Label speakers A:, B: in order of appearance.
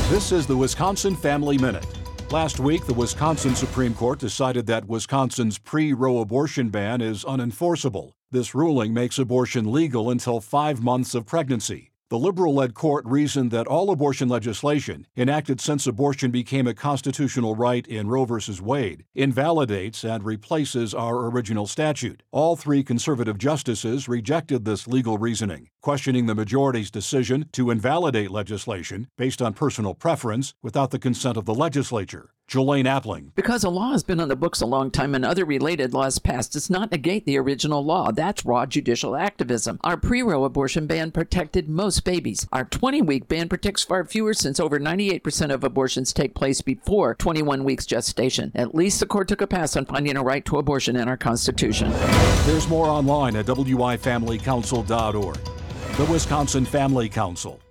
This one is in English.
A: This is the Wisconsin Family Minute. Last week, the Wisconsin Supreme Court decided that Wisconsin's pre-Roe abortion ban is unenforceable. This ruling makes abortion legal until 5 months of pregnancy. The liberal-led court reasoned that all abortion legislation, enacted since abortion became a constitutional right in Roe v. Wade, invalidates and replaces our original statute. All 3 conservative justices rejected this legal reasoning, questioning the majority's decision to invalidate legislation based on personal preference without the consent of the legislature. Jolene Appling.
B: Because a law has been on the books a long time and other related laws passed does not negate the original law. That's raw judicial activism. Our pre-Roe abortion ban protected most babies. Our 20-week ban protects far fewer, since over 98% of abortions take place before 21 weeks gestation. At least the court took a pass on finding a right to abortion in our Constitution.
A: There's more online at wifamilycouncil.org. The Wisconsin Family Council.